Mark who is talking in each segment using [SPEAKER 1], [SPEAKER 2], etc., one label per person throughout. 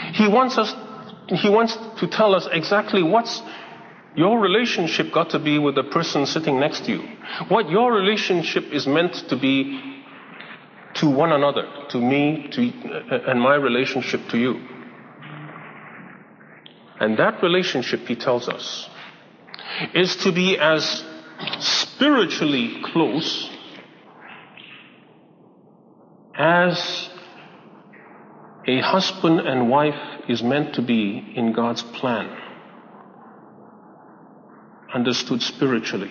[SPEAKER 1] He wants to tell us exactly what's your relationship got to be with the person sitting next to you. What your relationship is meant to be to one another, to me, and my relationship to you. And that relationship, he tells us, is to be as spiritually close as a husband and wife is meant to be in God's plan, understood spiritually.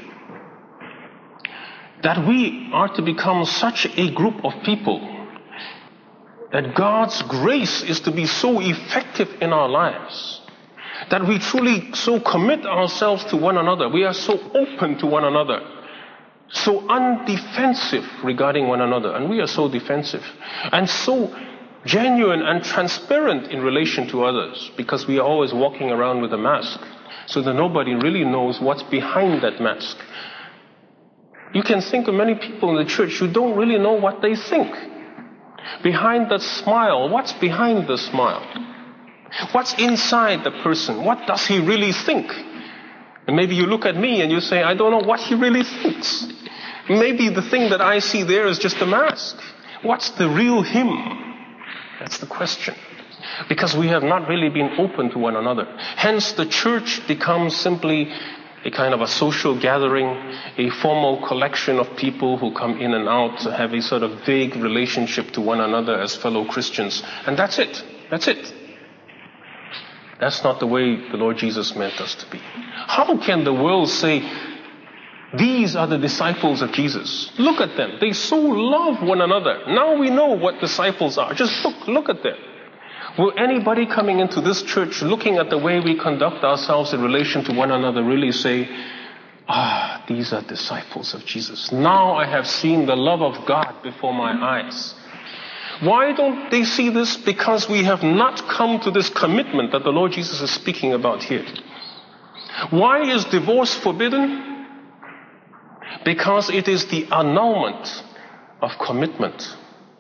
[SPEAKER 1] That we are to become such a group of people that God's grace is to be so effective in our lives, that we truly so commit ourselves to one another. We are so open to one another, so undefensive regarding one another, and we are so defensive, and so genuine and transparent in relation to others, because we are always walking around with a mask, so that nobody really knows what's behind that mask. You can think of many people in the church who don't really know what they think. Behind that smile, what's behind the smile? What's inside the person? What does he really think? And maybe you look at me and you say, I don't know what he really thinks. Maybe the thing that I see there is just a mask. What's the real him? That's the question. Because we have not really been open to one another. Hence the church becomes simply a kind of a social gathering, a formal collection of people who come in and out, have a sort of vague relationship to one another as fellow Christians. And that's it. That's it. That's not the way the Lord Jesus meant us to be. How can the world say, these are the disciples of Jesus? Look at them. They so love one another. Now we know what disciples are. Just look at them. Will anybody coming into this church, looking at the way we conduct ourselves in relation to one another, really say, these are disciples of Jesus. Now I have seen the love of God before my eyes. Why don't they see this? Because we have not come to this commitment that the Lord Jesus is speaking about here. Why is divorce forbidden? Because it is the annulment of commitment.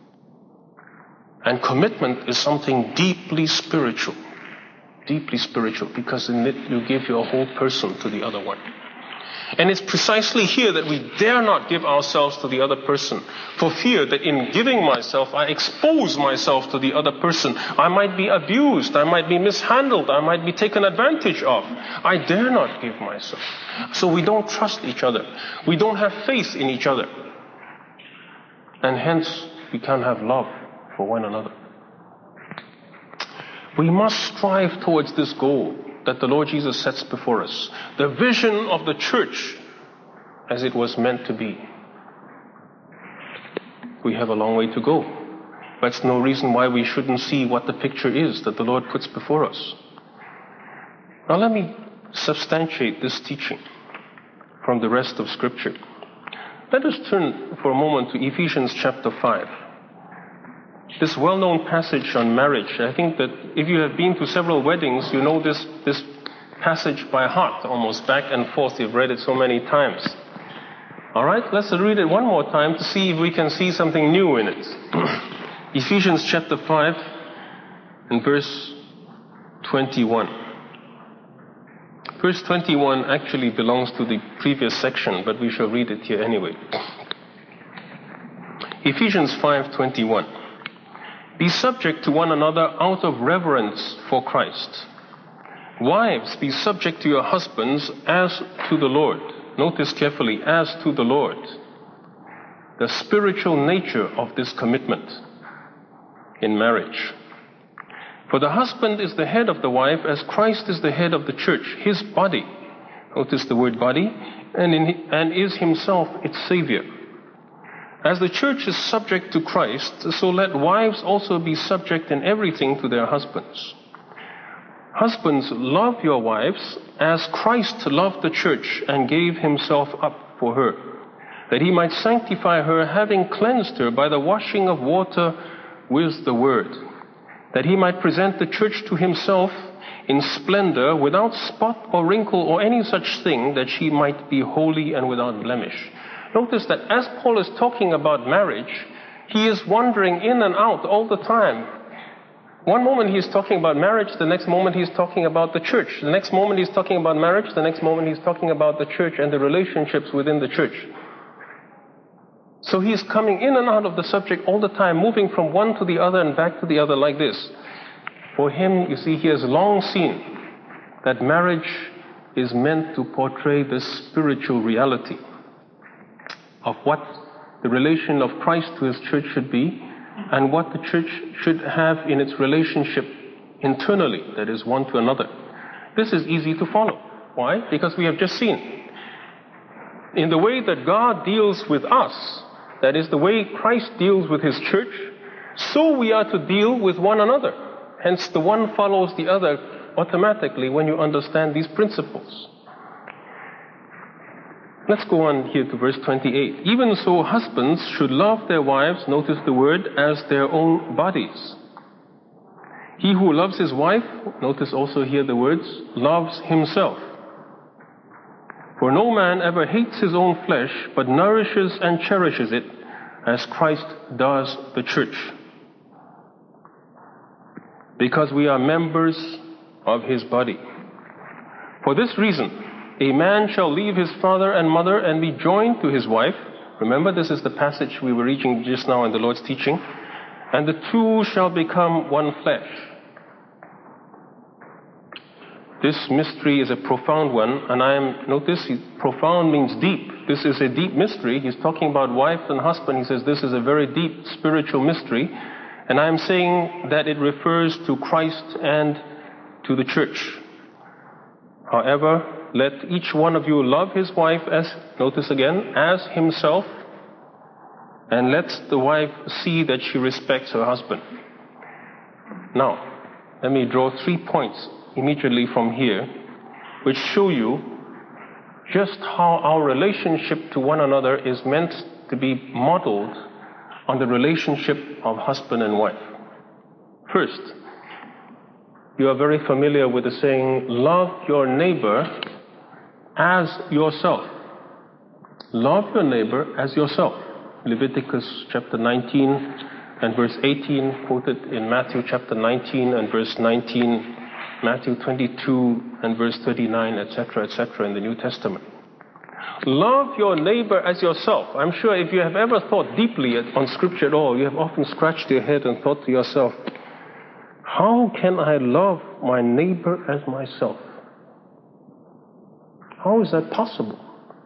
[SPEAKER 1] And commitment is something deeply spiritual. Deeply spiritual, because in it you give your whole person to the other one. And it's precisely here that we dare not give ourselves to the other person, for fear that in giving myself, I expose myself to the other person. I might be abused, I might be mishandled, I might be taken advantage of. I dare not give myself. So we don't trust each other. We don't have faith in each other. And hence, we can't have love for one another. We must strive towards this goal that the Lord Jesus sets before us. The vision of the church as it was meant to be. We have a long way to go. That's no reason why we shouldn't see what the picture is that the Lord puts before us. Now let me substantiate this teaching from the rest of Scripture. Let us turn for a moment to Ephesians chapter 5. This well-known passage on marriage. I think that if you have been to several weddings, you know this passage by heart, almost back and forth. You've read it so many times. All right, let's read it one more time to see if we can see something new in it. Ephesians chapter 5 and verse 21. Verse 21 actually belongs to the previous section, but we shall read it here anyway. Ephesians 5:21. Be subject to one another out of reverence for Christ. Wives, be subject to your husbands as to the Lord. Note this carefully, as to the Lord. The spiritual nature of this commitment in marriage. For the husband is the head of the wife, as Christ is the head of the church, his body. Notice the word body, and is himself its Savior. As the church is subject to Christ, so let wives also be subject in everything to their husbands. Husbands, love your wives as Christ loved the church and gave himself up for her, that he might sanctify her, having cleansed her by the washing of water with the word, that he might present the church to himself in splendor, without spot or wrinkle or any such thing, that she might be holy and without blemish. Notice that as Paul is talking about marriage, he is wandering in and out all the time. One moment he's talking about marriage, the next moment he's talking about the church. The next moment he's talking about marriage, the next moment he's talking about the church and the relationships within the church. So he's coming in and out of the subject all the time, moving from one to the other and back to the other like this. For him, you see, he has long seen that marriage is meant to portray the spiritual reality of what the relation of Christ to his church should be, and what the church should have in its relationship internally, that is, one to another. This is easy to follow. Why? Because we have just seen. In the way that God deals with us, that is, the way Christ deals with his church, so we are to deal with one another. Hence, the one follows the other automatically when you understand these principles. Let's go on here to verse 28. Even so, husbands should love their wives, notice the word, as their own bodies. He who loves his wife, notice also here the words, loves himself. For no man ever hates his own flesh, but nourishes and cherishes it, as Christ does the church. Because we are members of his body. For this reason, a man shall leave his father and mother and be joined to his wife. Remember, this is the passage we were reading just now in the Lord's teaching. And the two shall become one flesh. This mystery is a profound one, and notice, profound means deep. This is a deep mystery. He's talking about wife and husband. He says this is a very deep spiritual mystery. And I'm saying that it refers to Christ and to the church. However, let each one of you love his wife as, notice again, as himself, and let the wife see that she respects her husband. Now, let me draw 3 points immediately from here, which show you just how our relationship to one another is meant to be modeled on the relationship of husband and wife. First, you are very familiar with the saying, love your neighbor as yourself. Love your neighbor as yourself. Leviticus chapter 19 and verse 18, quoted in Matthew chapter 19 and verse 19, Matthew 22 and verse 39, etc., etc. in the New Testament. Love your neighbor as yourself. I'm sure if you have ever thought deeply on Scripture at all, you have often scratched your head and thought to yourself, how can I love my neighbor as myself? How is that possible?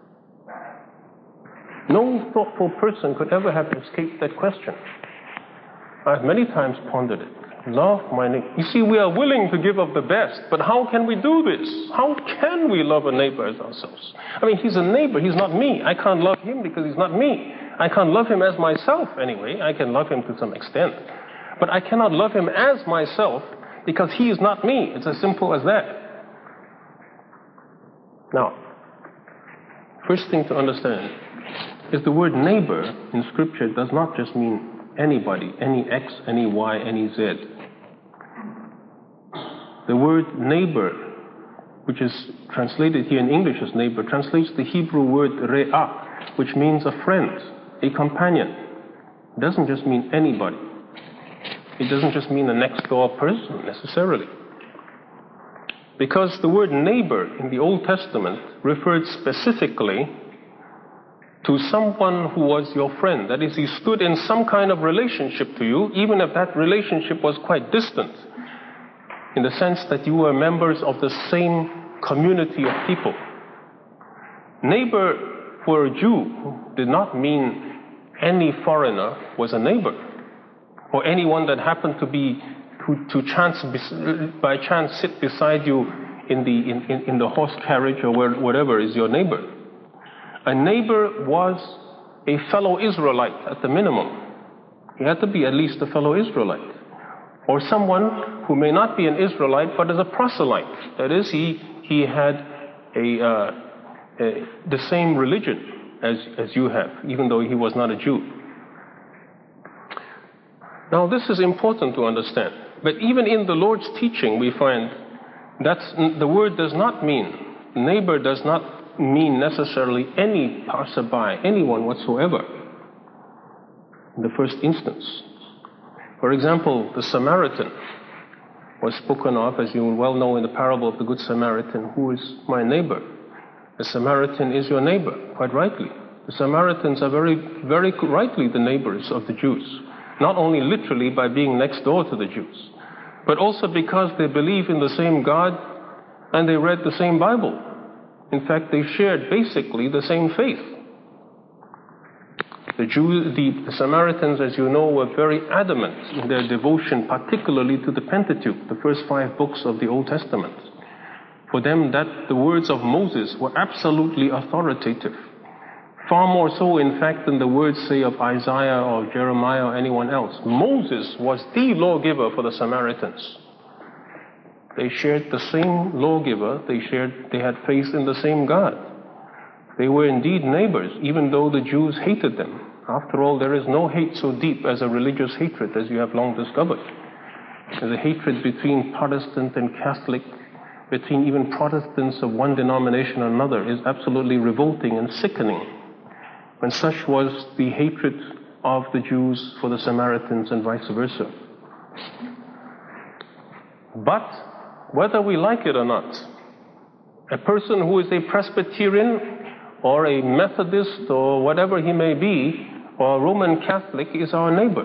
[SPEAKER 1] No thoughtful person could ever have escaped that question. I've many times pondered it. Love my neighbor. You see, we are willing to give of the best, but how can we do this? How can we love a neighbor as ourselves? I mean, he's a neighbor, he's not me. I can't love him because he's not me. I can't love him as myself anyway. I can love him to some extent. But I cannot love him as myself because he is not me. It's as simple as that. Now, first thing to understand is the word neighbor in Scripture does not just mean anybody, any X, any Y, any Z. The word neighbor, which is translated here in English as neighbor, translates the Hebrew word re'ah, which means a friend, a companion. It doesn't just mean anybody. It doesn't just mean a next door person necessarily. Because the word neighbor in the Old Testament referred specifically to someone who was your friend. That is, he stood in some kind of relationship to you, even if that relationship was quite distant, in the sense that you were members of the same community of people. Neighbor for a Jew did not mean any foreigner was a neighbor, or anyone that happened to be by chance sit beside you in the horse carriage or whatever is your neighbor. A neighbor was a fellow Israelite at the minimum. He had to be at least a fellow Israelite, or someone who may not be an Israelite but is a proselyte. That is, he had the same religion as you have, even though he was not a Jew. Now, this is important to understand. But even in the Lord's teaching, we find that the word does not mean, neighbor does not mean necessarily any passerby, anyone whatsoever, in the first instance. For example, the Samaritan was spoken of, as you well know, in the parable of the Good Samaritan. Who is my neighbor? The Samaritan is your neighbor, quite rightly. The Samaritans are very, very rightly the neighbors of the Jews, not only literally by being next door to the Jews, but also because they believe in the same God and they read the same Bible. In fact, they shared basically the same faith. The Samaritans, as you know, were very adamant in their devotion, particularly to the Pentateuch, the first 5 books of the Old Testament. For them, the words of Moses were absolutely authoritative. Far more so, in fact, than the words, say, of Isaiah or Jeremiah or anyone else. Moses was the lawgiver for the Samaritans. They shared the same lawgiver. They had faith in the same God. They were indeed neighbors, even though the Jews hated them. After all, there is no hate so deep as a religious hatred, as you have long discovered. The hatred between Protestant and Catholic, between even Protestants of one denomination and another, is absolutely revolting and sickening. And such was the hatred of the Jews for the Samaritans and vice versa. But, whether we like it or not, a person who is a Presbyterian or a Methodist or whatever he may be, or a Roman Catholic, is our neighbor.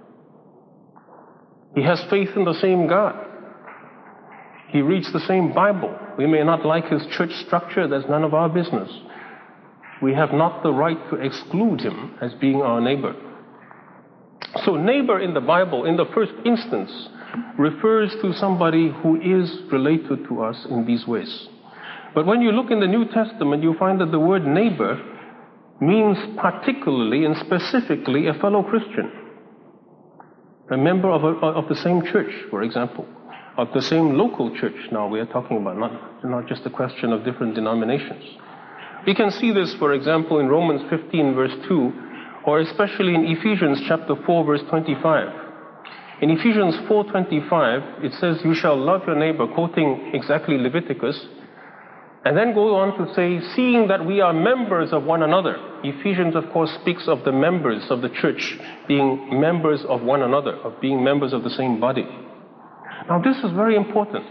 [SPEAKER 1] He has faith in the same God. He reads the same Bible. We may not like his church structure, that's none of our business. We have not the right to exclude him as being our neighbor. So neighbor in the Bible, in the first instance, refers to somebody who is related to us in these ways. But when you look in the New Testament, you find that the word neighbor means particularly and specifically a fellow Christian. A member of the same church, for example. Of the same local church now we are talking about, not just a question of different denominations. We can see this, for example, in Romans 15 verse 2, or especially in Ephesians chapter 4 verse 25. In Ephesians 4:25, it says, "You shall love your neighbor," quoting exactly Leviticus, and then go on to say, "Seeing that we are members of one another." Ephesians, of course, speaks of the members of the church being members of one another, of being members of the same body. Now, this is very important.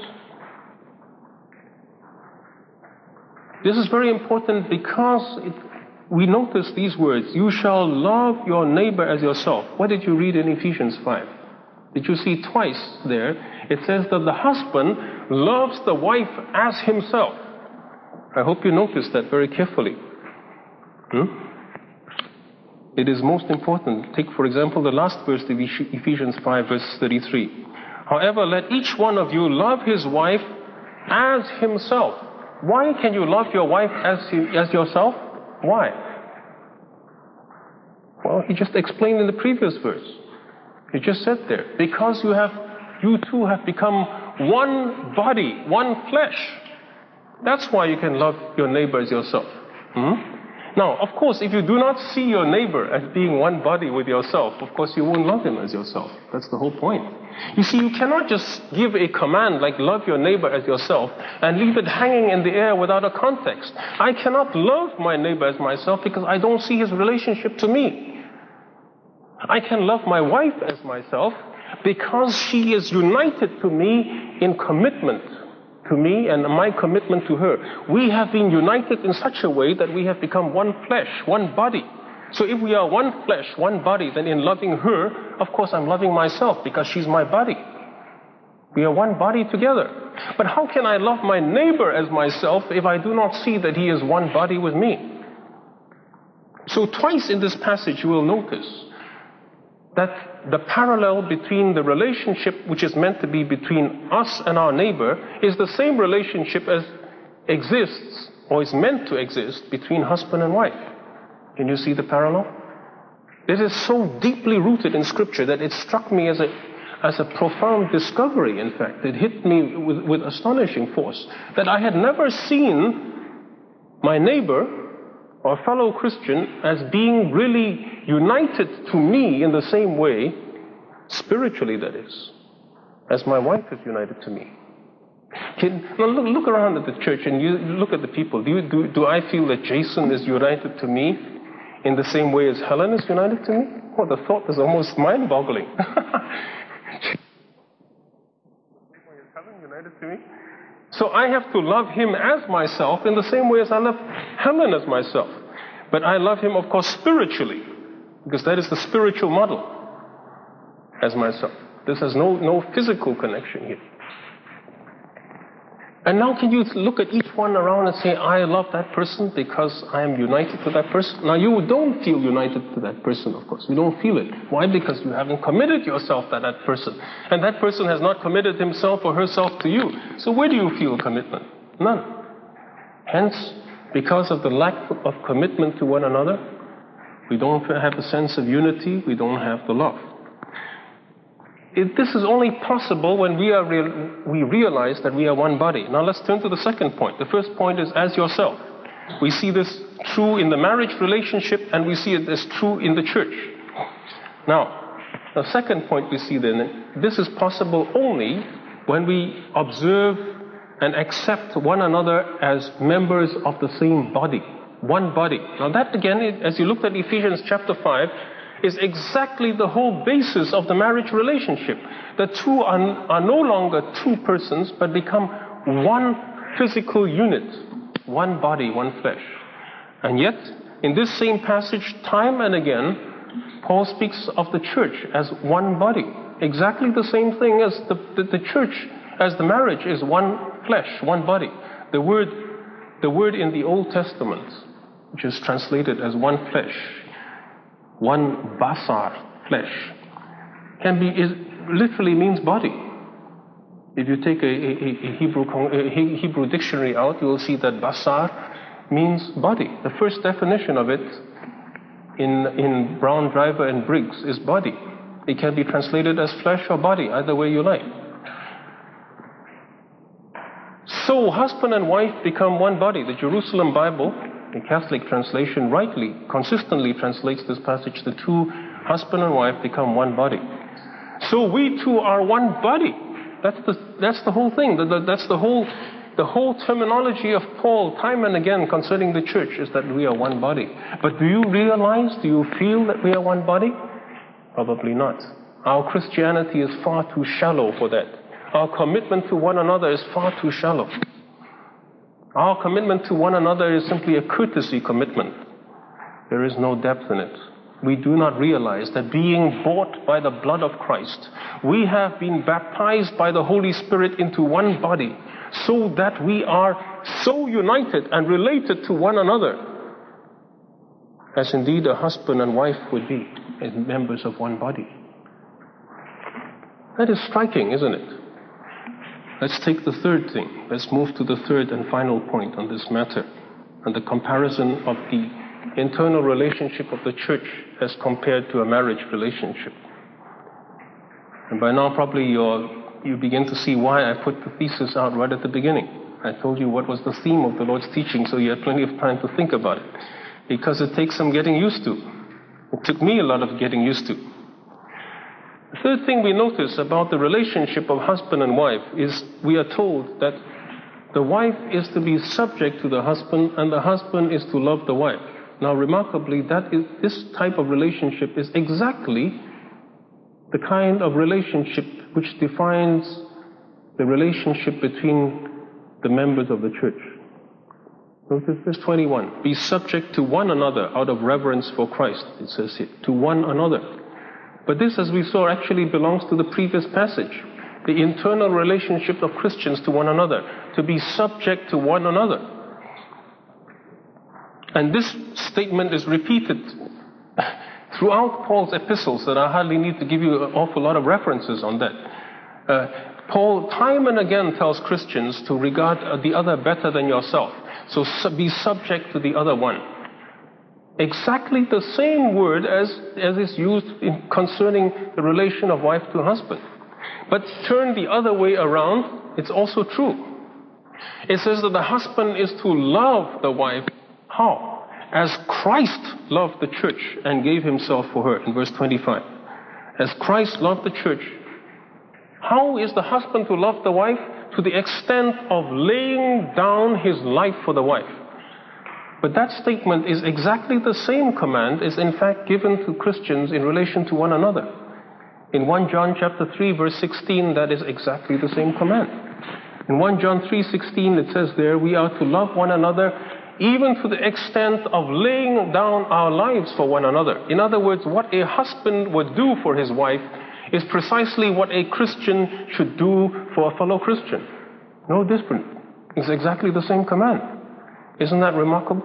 [SPEAKER 1] This is very important because we notice these words, "You shall love your neighbor as yourself." What did you read in Ephesians 5? Did you see twice there? It says that the husband loves the wife as himself. I hope you noticed that very carefully. It is most important. Take, for example, the last verse of Ephesians 5, verse 33. "However, let each one of you love his wife as himself." Why can you love your wife as yourself? Why? Well, he just explained in the previous verse. He just said there, because you two have become one body, one flesh. That's why you can love your neighbor as yourself. Now, of course, if you do not see your neighbor as being one body with yourself, of course you won't love him as yourself. That's the whole point. You see, you cannot just give a command like love your neighbor as yourself and leave it hanging in the air without a context. I cannot love my neighbor as myself because I don't see his relationship to me. I can love my wife as myself because she is united to me in commitment to me and my commitment to her. We have been united in such a way that we have become one flesh, one body. So if we are one flesh, one body, then in loving her, of course I'm loving myself because she's my body. We are one body together. But how can I love my neighbor as myself if I do not see that he is one body with me? So twice in this passage you will notice that the parallel between the relationship which is meant to be between us and our neighbor is the same relationship as exists or is meant to exist between husband and wife. Can you see the parallel? It is so deeply rooted in Scripture that it struck me as a profound discovery, in fact. It hit me with astonishing force that I had never seen my neighbor or fellow Christian as being really united to me in the same way, spiritually that is, as my wife is united to me. Now look around at the church and you look at the people. Do I feel that Jason is united to me in the same way as Helen is united to me? Well, the thought is almost mind-boggling. Helen united to me. So I have to love him as myself in the same way as I love Helen as myself. But I love him, of course, spiritually, because that is the spiritual model as myself. This has no physical connection here. And now can you look at each one around and say, I love that person because I am united to that person? Now you don't feel united to that person, of course. You don't feel it. Why? Because you haven't committed yourself to that person. And that person has not committed himself or herself to you. So where do you feel commitment? None. Hence, because of the lack of commitment to one another, we don't have a sense of unity, we don't have the love. This is only possible when we realize that we are one body. Now let's turn to the second point. The first point is as yourself. We see this true in the marriage relationship, and we see it as true in the church. Now, the second point we see then, this is possible only when we observe and accept one another as members of the same body. One body. Now that again, as you looked at Ephesians chapter 5, is exactly the whole basis of the marriage relationship. The two are no longer two persons, but become one physical unit, one body, one flesh. And yet, in this same passage, time and again, Paul speaks of the church as one body. Exactly the same thing as the church, as the marriage is one flesh, one body. The word in the Old Testament, which is translated as one flesh, one basar, flesh, literally means body. If you take a Hebrew dictionary out, you will see that basar means body. The first definition of it in Brown, Driver, and Briggs is body. It can be translated as flesh or body, either way you like. So husband and wife become one body. The Jerusalem Bible, the Catholic translation, rightly, consistently translates this passage, the two, husband and wife, become one body. So we two are one body. That's the whole thing. That's the whole terminology of Paul, time and again, concerning the church, is that we are one body. But do you feel that we are one body? Probably not. Our Christianity is far too shallow for that. Our commitment to one another is far too shallow. Our commitment to one another is simply a courtesy commitment. There is no depth in it. We do not realize that being bought by the blood of Christ, we have been baptized by the Holy Spirit into one body, so that we are so united and related to one another, as indeed a husband and wife would be, as members of one body. That is striking, isn't it? Let's take the third thing. Let's move to the third and final point on this matter, and the comparison of the internal relationship of the church as compared to a marriage relationship. And by now probably you begin to see why I put the thesis out right at the beginning. I told you what was the theme of the Lord's teaching, so you had plenty of time to think about it. Because it takes some getting used to. It took me a lot of getting used to. The third thing we notice about the relationship of husband and wife is we are told that the wife is to be subject to the husband and the husband is to love the wife. Now remarkably, this type of relationship is exactly the kind of relationship which defines the relationship between the members of the church. Notice verse 21. Be subject to one another out of reverence for Christ, it says here. To one another. But this, as we saw, actually belongs to the previous passage. The internal relationship of Christians to one another. To be subject to one another. And this statement is repeated throughout Paul's epistles, that I hardly need to give you an awful lot of references on that. Paul time and again tells Christians to regard the other better than yourself. So be subject to the other one. Exactly the same word as is used concerning the relation of wife to husband. But turn the other way around, it's also true. It says that the husband is to love the wife. How? As Christ loved the church and gave himself for her, in verse 25. As Christ loved the church. How is the husband to love the wife? To the extent of laying down his life for the wife. But that statement is exactly the same command is in fact given to Christians in relation to one another. In 1 John chapter 3, verse 16, that is exactly the same command. In 1 John 3:16, it says there, we are to love one another even to the extent of laying down our lives for one another. In other words, what a husband would do for his wife is precisely what a Christian should do for a fellow Christian. No different. It's exactly the same command. Isn't that remarkable?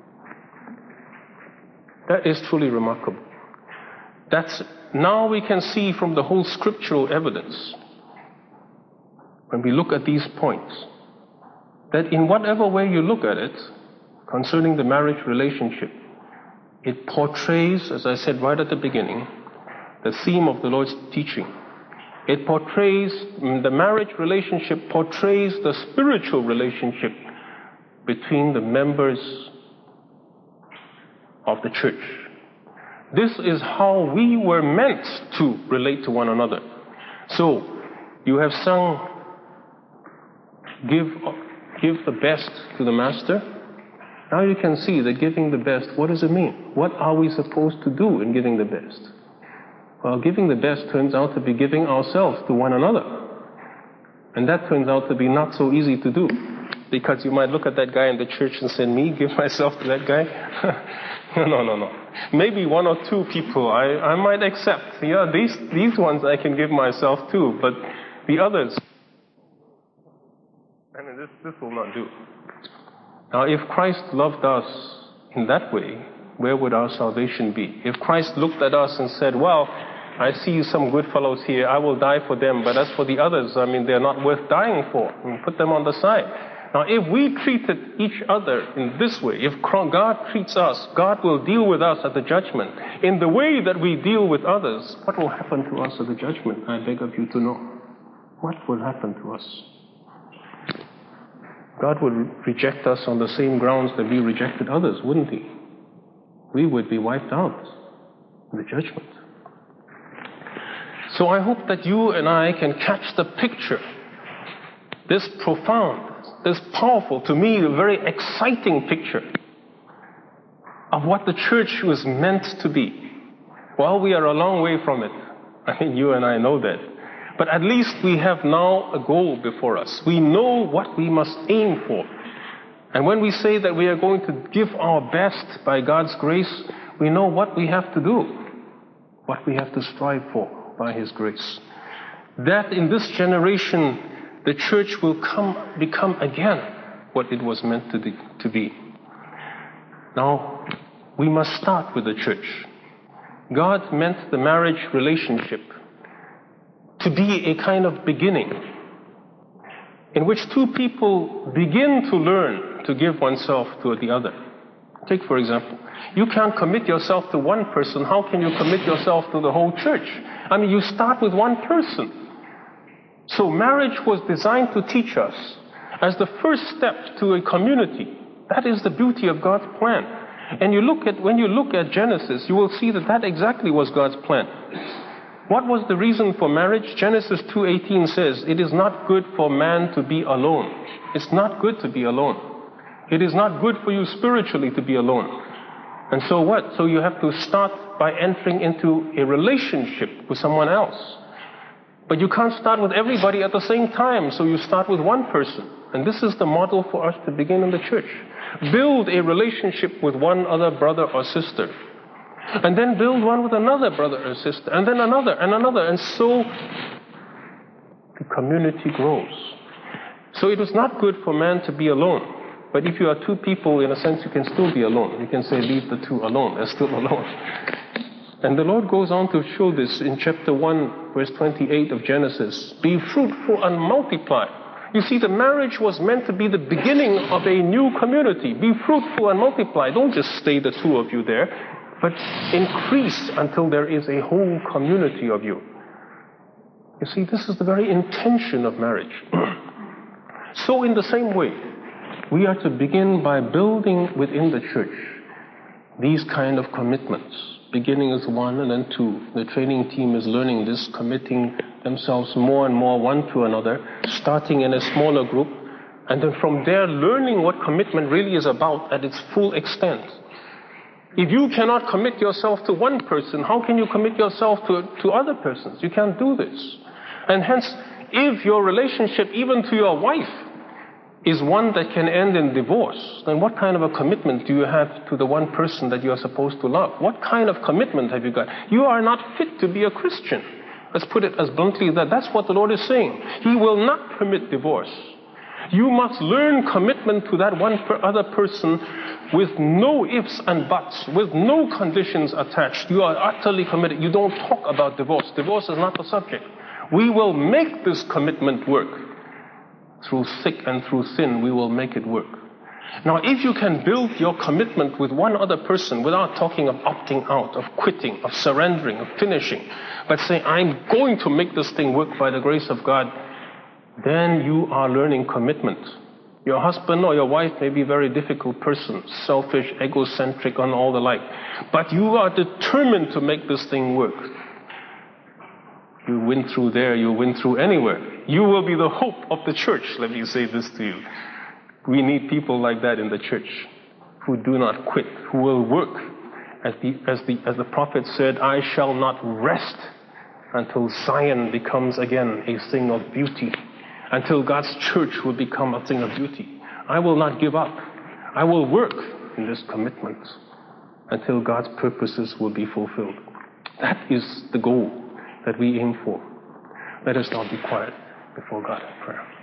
[SPEAKER 1] That is truly remarkable. Now we can see from the whole scriptural evidence, when we look at these points, that in whatever way you look at it, concerning the marriage relationship, it portrays, as I said right at the beginning, the theme of the Lord's teaching. It portrays, the marriage relationship portrays the spiritual relationship between the members of the church. This is how we were meant to relate to one another. So, you have sung, give the best to the master. Now you can see that giving the best, what does it mean? What are we supposed to do in giving the best? Well, giving the best turns out to be giving ourselves to one another. And that turns out to be not so easy to do. Because you might look at that guy in the church and say, me, give myself to that guy? No. Maybe one or two people I might accept. Yeah, these ones I can give myself to, but the others, and this will not do. Now, if Christ loved us in that way, where would our salvation be? If Christ looked at us and said, well, I see some good fellows here, I will die for them, but as for the others, they're not worth dying for. Put them on the side. Now, if we treated each other in this way, if God treats us, God will deal with us at the judgment. In the way that we deal with others, what will happen to us at the judgment? I beg of you to know. What will happen to us? God would reject us on the same grounds that we rejected others, wouldn't He? We would be wiped out in the judgment. So I hope that you and I can catch the picture, this profound, this powerful, to me, a very exciting picture of what the church was meant to be. Well, we are a long way from it. You and I know that. But at least we have now a goal before us. We know what we must aim for. And when we say that we are going to give our best by God's grace, we know what we have to do, what we have to strive for by His grace. That in this generation, the church will become again what it was meant to be. Now, we must start with the church. God meant the marriage relationship to be a kind of beginning in which two people begin to learn to give oneself to the other. Take, for example, you can't commit yourself to one person. How can you commit yourself to the whole church? You start with one person. So marriage was designed to teach us as the first step to a community. That is the beauty of God's plan. And when you look at Genesis, you will see that exactly was God's plan. What was the reason for marriage? Genesis 2:18 says, it is not good for man to be alone. It's not good to be alone. It is not good for you spiritually to be alone. And so what? So you have to start by entering into a relationship with someone else. But you can't start with everybody at the same time, so you start with one person. And this is the model for us to begin in the church. Build a relationship with one other brother or sister. And then build one with another brother or sister. And then another and another. And so the community grows. So it is not good for man to be alone. But if you are two people, in a sense, you can still be alone. You can say, leave the two alone. They're still alone. And the Lord goes on to show this in chapter 1, verse 28 of Genesis. Be fruitful and multiply. You see, the marriage was meant to be the beginning of a new community. Be fruitful and multiply. Don't just stay the two of you there, but increase until there is a whole community of you. You see, this is the very intention of marriage. So in the same way, we are to begin by building within the church these kind of commitments. Beginning as one and then two. The training team is learning this, committing themselves more and more one to another, starting in a smaller group, and then from there learning what commitment really is about at its full extent. If you cannot commit yourself to one person, how can you commit yourself to other persons? You can't do this. And hence, if your relationship, even to your wife, is one that can end in divorce, then what kind of a commitment do you have to the one person that you are supposed to love? What kind of commitment have you got? You are not fit to be a Christian. Let's put it as bluntly that that's what the Lord is saying. He will not permit divorce. You must learn commitment to that one other person with no ifs and buts, with no conditions attached. You are utterly committed. You don't talk about divorce. Divorce is not the subject. We will make this commitment work. Through thick and through thin, we will make it work. Now, if you can build your commitment with one other person without talking of opting out, of quitting, of surrendering, of finishing, but say, I'm going to make this thing work by the grace of God, then you are learning commitment. Your husband or your wife may be a very difficult person, selfish, egocentric, and all the like, but you are determined to make this thing work. You win through there, you win through anywhere. You will be the hope of the church, let me say this to you. We need people like that in the church, who do not quit, who will work. As the prophet said, I shall not rest until Zion becomes again a thing of beauty, until God's church will become a thing of beauty. I will not give up. I will work in this commitment until God's purposes will be fulfilled. That is the goal that we aim for. Let us now be quiet before God in prayer.